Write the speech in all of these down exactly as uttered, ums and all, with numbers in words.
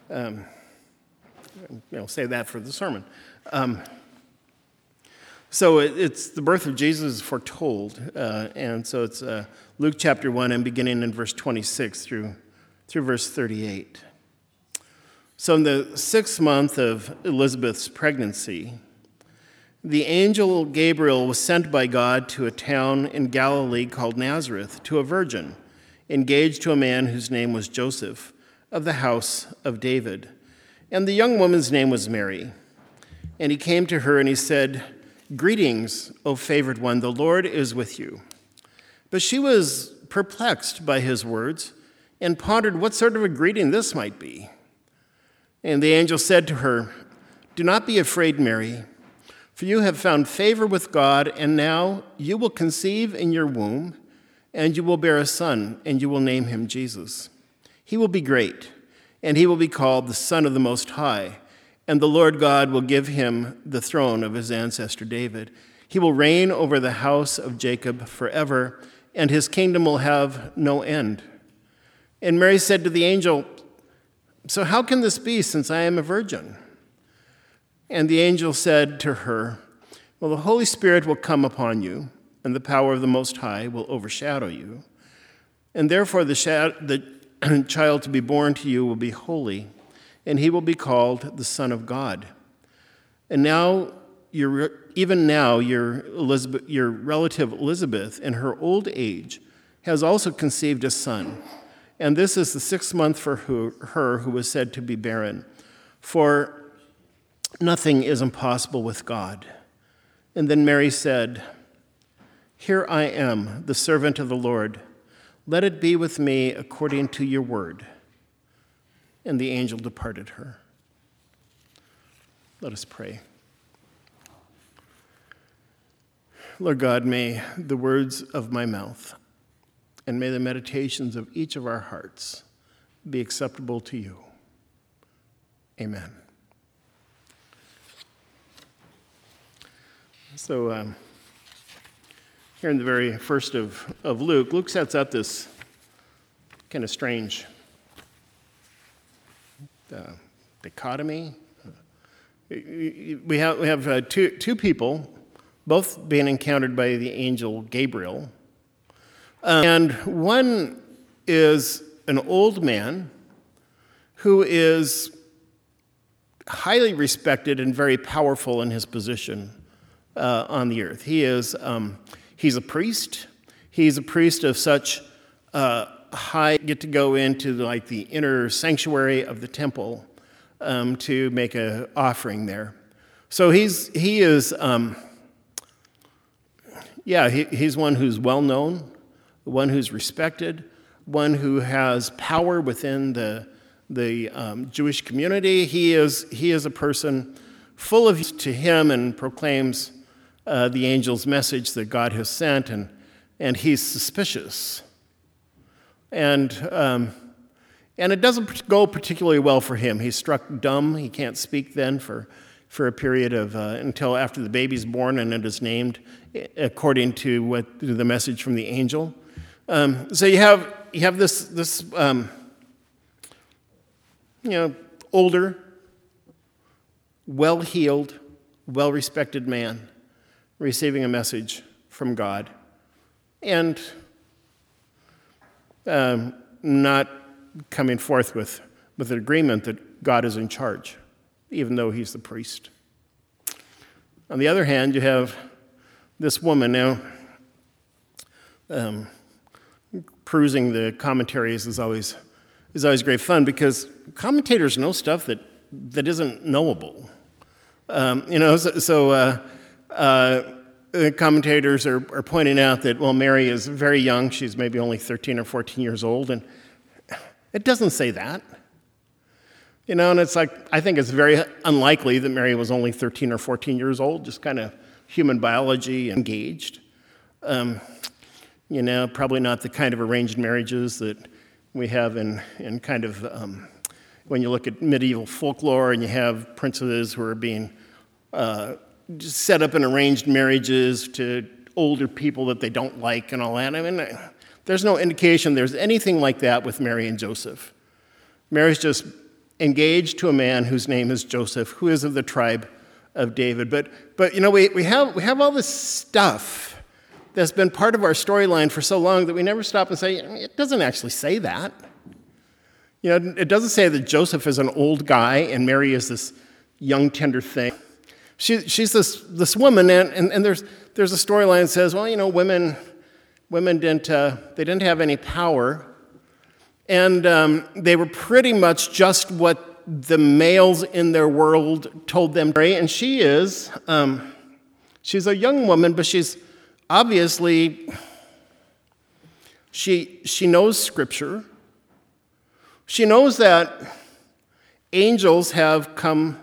Um, I'll save that for the sermon. Um, so it, it's the birth of Jesus is foretold, uh, and so it's uh, Luke chapter one and beginning in verse twenty-six through through verse thirty-eight. So in the sixth month of Elizabeth's pregnancy, the angel Gabriel was sent by God to a town in Galilee called Nazareth to a virgin, engaged to a man whose name was Joseph, of the house of David. And the young woman's name was Mary. And he came to her and he said, "Greetings, O favored one, the Lord is with you." But she was perplexed by his words and pondered what sort of a greeting this might be. And the angel said to her, "Do not be afraid, Mary, for you have found favor with God, and now you will conceive in your womb, and you will bear a son, and you will name him Jesus. He will be great, and he will be called the Son of the Most High, and the Lord God will give him the throne of his ancestor David. He will reign over the house of Jacob forever, and his kingdom will have no end." And Mary said to the angel, "So how can this be, since I am a virgin?" And the angel said to her, "Well, the Holy Spirit will come upon you, and the power of the Most High will overshadow you. And therefore the, shad- the child to be born to you will be holy, and he will be called the Son of God. And now, your, even now, your, Elizabeth, your relative Elizabeth, in her old age, has also conceived a son. And this is the sixth month for who, her who was said to be barren. For nothing is impossible with God." And then Mary said, "Here I am, the servant of the Lord. Let it be with me according to your word." And the angel departed her. Let us pray. Lord God, may the words of my mouth and may the meditations of each of our hearts be acceptable to you. Amen. So um, here in the very first of, of Luke, Luke sets up this kind of strange uh, dichotomy. We have, we have uh, two, two people, both being encountered by the angel Gabriel. Um, and one is an old man who is highly respected and very powerful in his position uh, on the earth. He is um, he's a priest. He's a priest of such uh, high, get to go into like the inner sanctuary of the temple um, to make an offering there. So he's he is um, yeah he, he's one who's well known, one who's respected, one who has power within the the um, Jewish community. He is he is a person full of to him and proclaims uh, the angel's message that God has sent, and and he's suspicious, and um, and it doesn't go particularly well for him. He's struck dumb. He can't speak then for for a period of uh, until after the baby's born and it is named according to what the message from the angel. Um, so you have you have this this um, you know older, well-heeled, well-respected man receiving a message from God, and um, not coming forth with with an agreement that God is in charge, even though he's the priest. On the other hand, you have this woman now. Um, Perusing the commentaries is always is always great fun because commentators know stuff that, that isn't knowable. Um, you know, so, so uh, uh, the commentators are, are pointing out that, well, Mary is very young. She's maybe only thirteen or fourteen years old, and it doesn't say that. You know, and it's like, I think it's very unlikely that Mary was only thirteen or fourteen years old, just kind of human biology engaged. Um, You know, probably not the kind of arranged marriages that we have in, in kind of, um, when you look at medieval folklore and you have princes who are being uh, just set up in arranged marriages to older people that they don't like and all that. I mean, there's no indication there's anything like that with Mary and Joseph. Mary's just engaged to a man whose name is Joseph, who is of the tribe of David. But, but you know, we, we, have, we have all this stuff that's been part of our storyline for so long that we never stop and say, it doesn't actually say that. You know, it doesn't say that Joseph is an old guy and Mary is this young, tender thing. She, she's this, this woman, and, and, and there's, there's a storyline that says, well, you know, women, women didn't, uh, they didn't have any power. And um, they were pretty much just what the males in their world told them. And she is, um, she's a young woman, but she's obviously, she, she knows Scripture. She knows that angels have come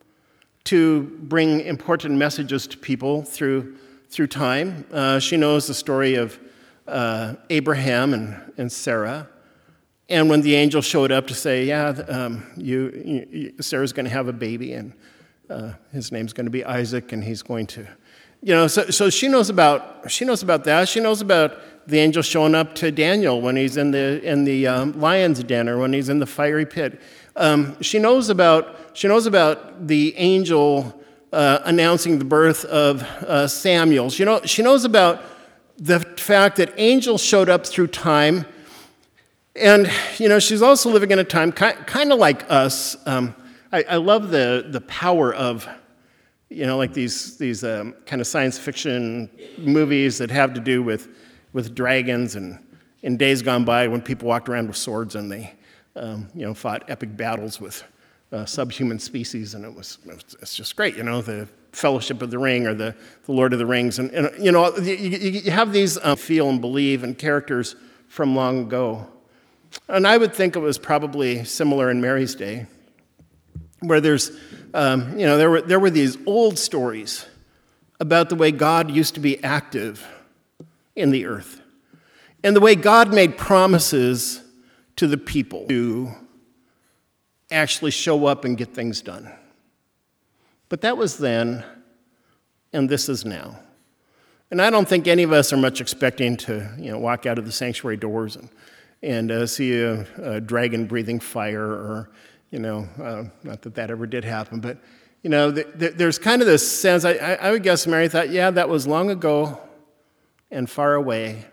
to bring important messages to people through, through time. Uh, she knows the story of uh, Abraham and, and Sarah. And when the angel showed up to say, yeah, um, you, you, Sarah's going to have a baby, and uh, his name's going to be Isaac, and he's going to, you know, so, so she knows about she knows about that. She knows about the angel showing up to Daniel when he's in the in the um, lion's den or when he's in the fiery pit. Um, she knows about she knows about the angel uh, announcing the birth of uh, Samuel. She know she knows about the fact that angels showed up through time. And, you know, she's also living in a time kind, kind of like us. Um, I, I love the, the power of, you know, like these, these um, kind of science fiction movies that have to do with, with dragons and in days gone by when people walked around with swords and they, um, you know, fought epic battles with uh, subhuman species. And it was, it was it's just great, you know, the Fellowship of the Ring or the, the Lord of the Rings. And, and you know, you, you have these um, feel and believe and characters from long ago. And I would think it was probably similar in Mary's day, where there's, um, you know, there were there were these old stories about the way God used to be active in the earth, and the way God made promises to the people to actually show up and get things done. But that was then, and this is now. And I don't think any of us are much expecting to, you know, walk out of the sanctuary doors and and uh, see a, a dragon breathing fire, or, you know, uh, not that that ever did happen, but, you know, th- th- there's kind of this sense, I, I, I would guess Mary thought, yeah, that was long ago and far away.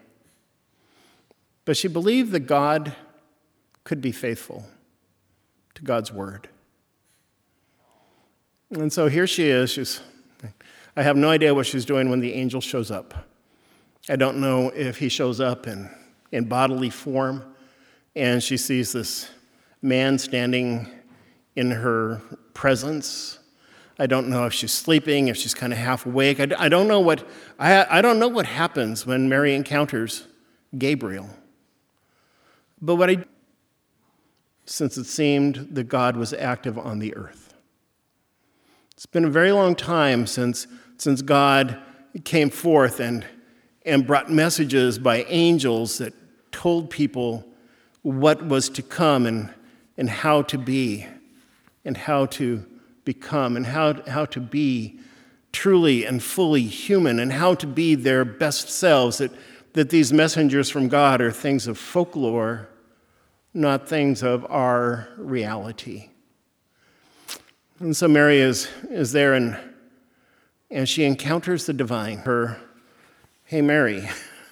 But she believed that God could be faithful to God's word. And so here she is. She's, I have no idea what she's doing when the angel shows up. I don't know if he shows up in in bodily form, and she sees this man standing in her presence. I don't know if she's sleeping, if she's kind of half awake. I, I don't know what I, I don't know what happens when Mary encounters Gabriel. But what I since it seemed that God was active on the earth. It's been a very long time since since God came forth and and brought messages by angels that told people what was to come and, and how to be and how to become and how, how to be truly and fully human and how to be their best selves, that, that these messengers from God are things of folklore, not things of our reality. And so Mary is, is there and, and she encounters the divine. Her, hey Mary,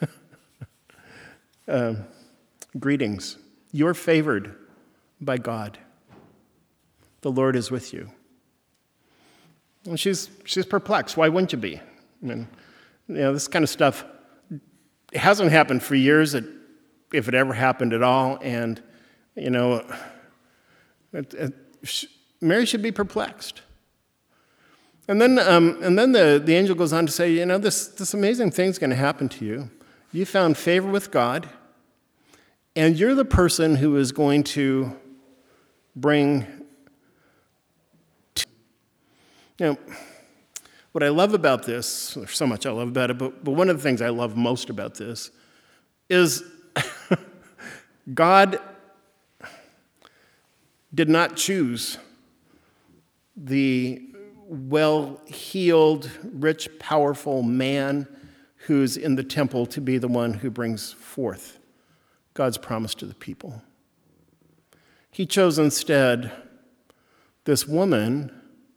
Uh, greetings. You're favored by God. The Lord is with you. And she's she's perplexed. Why wouldn't you be? I mean, you know, this kind of stuff hasn't happened for years, if it ever happened at all. And, you know, it, it, Mary should be perplexed. And then, um, and then the, the angel goes on to say, you know, this, this amazing thing's going to happen to you. You found favor with God, and you're the person who is going to bring, to, you know, what I love about this, there's so much I love about it, but, but one of the things I love most about this is God did not choose the well-heeled, rich, powerful man who's in the temple to be the one who brings forth God's promise to the people. He chose instead this woman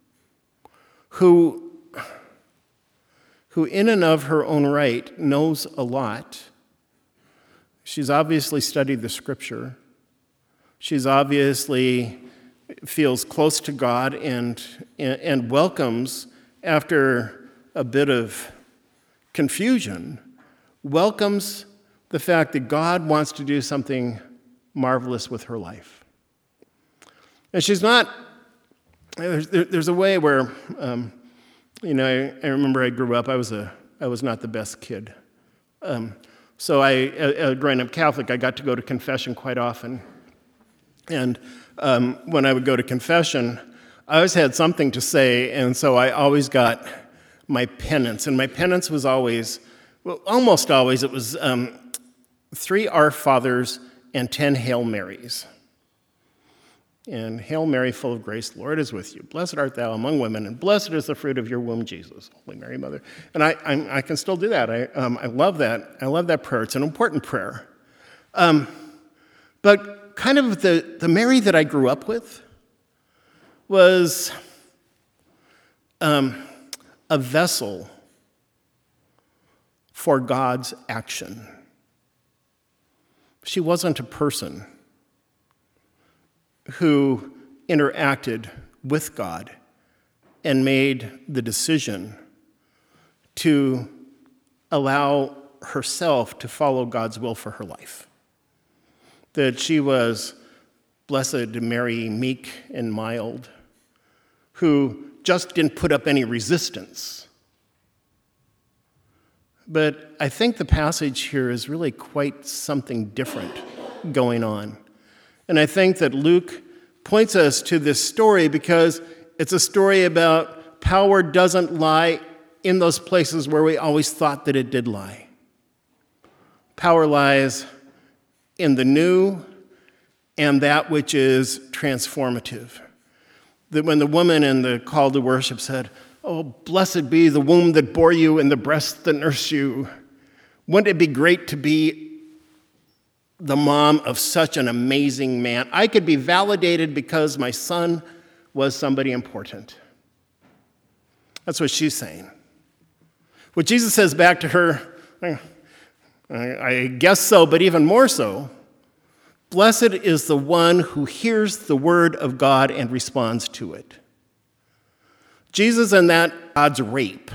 who, who in and of her own right knows a lot. She's obviously studied the scripture. She's obviously feels close to God and, and welcomes, after a bit of confusion, welcomes the fact that God wants to do something marvelous with her life. And she's not, there's, there's a way where, um, you know, I, I remember I grew up, I was, a, I was not the best kid. Um, so I, uh, growing up Catholic, I got to go to confession quite often. And um, when I would go to confession, I always had something to say, and so I always got my penance. And my penance was always, well, almost always, it was um, three Our Fathers and ten Hail Marys. And Hail Mary, full of grace, the Lord is with you. Blessed art thou among women, and blessed is the fruit of your womb, Jesus. Holy Mary, Mother. And I, I, I can still do that. I, um, I love that. I love that prayer. It's an important prayer. Um, but kind of the, the Mary that I grew up with was um, a vessel for God's action. She wasn't a person who interacted with God and made the decision to allow herself to follow God's will for her life. That she was blessed Mary, meek and mild, who just didn't put up any resistance. But I think the passage here is really quite something different going on. And I think that Luke points us to this story because it's a story about power doesn't lie in those places where we always thought that it did lie. Power lies in the new and that which is transformative. That when the woman in the call to worship said, "Oh, blessed be the womb that bore you and the breast that nursed you. Wouldn't it be great to be the mom of such an amazing man? I could be validated because my son was somebody important." That's what she's saying. What Jesus says back to her, I guess so, but even more so, blessed is the one who hears the word of God and responds to it. Jesus and that God's rape.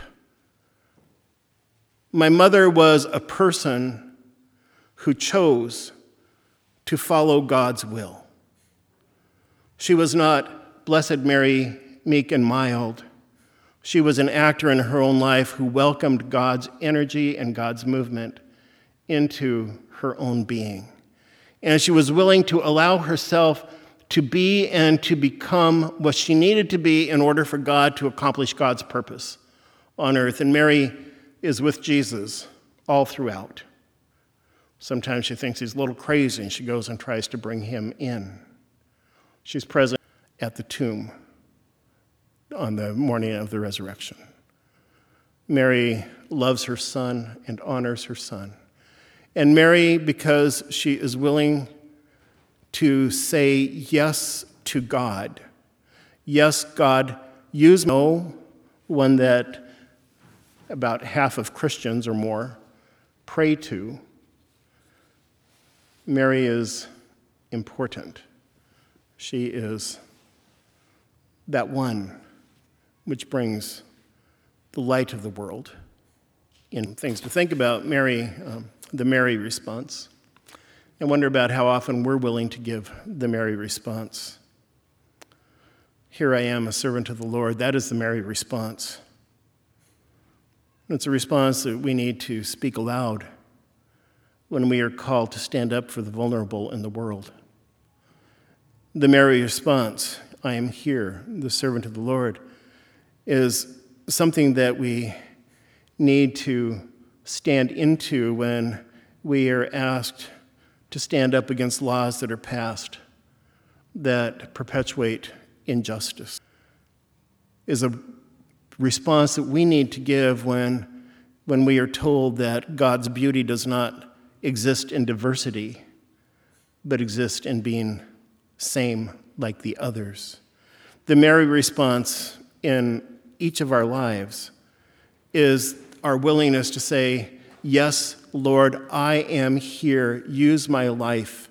My mother was a person who chose to follow God's will. She was not Blessed Mary, meek and mild. She was an actor in her own life who welcomed God's energy and God's movement into her own being. And she was willing to allow herself to be and to become what she needed to be in order for God to accomplish God's purpose on earth. And Mary is with Jesus all throughout. Sometimes she thinks he's a little crazy, and she goes and tries to bring him in. She's present at the tomb on the morning of the resurrection. Mary loves her son and honors her son. And Mary, because she is willing to say yes to God, yes, God, use me. No one that about half of Christians or more pray to. Mary is important. She is that one which brings the light of the world in things to think about. Mary, um, the Mary response. I wonder about how often we're willing to give the Mary response. Here I am, a servant of the Lord. That is the Mary response. It's a response that we need to speak aloud when we are called to stand up for the vulnerable in the world. The Mary response, I am here, the servant of the Lord, is something that we need to stand into when we are asked to stand up against laws that are passed that perpetuate injustice. Is a response that we need to give when, when we are told that God's beauty does not exist in diversity, but exist in being same like the others. The Mary response in each of our lives is our willingness to say, yes, Lord, I am here. Use my life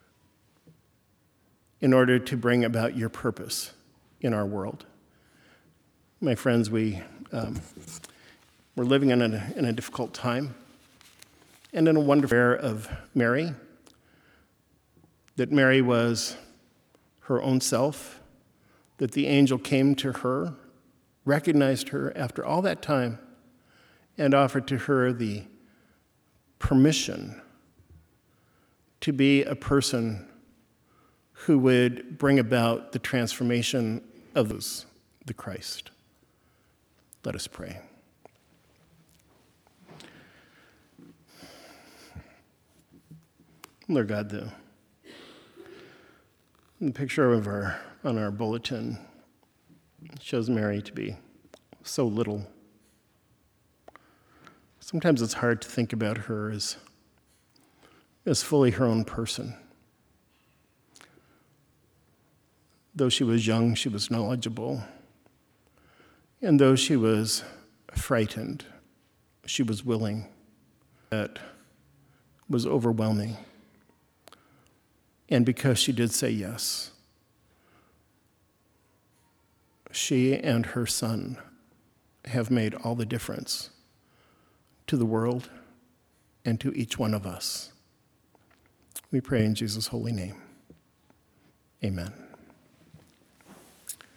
in order to bring about your purpose in our world. My friends, we, um, we're living in a, in a difficult time, and in a wonderful era of Mary, that Mary was her own self, that the angel came to her, recognized her after all that time, and offered to her the permission to be a person who would bring about the transformation of those, the Christ. Let us pray. Lord God, the, the picture of our, on our bulletin shows Mary to be so little. Sometimes it's hard to think about her as, as fully her own person. Though she was young, she was knowledgeable. And though she was frightened, she was willing. That was overwhelming. And because she did say yes, she and her son have made all the difference to the world and to each one of us. We pray in Jesus' holy name. Amen.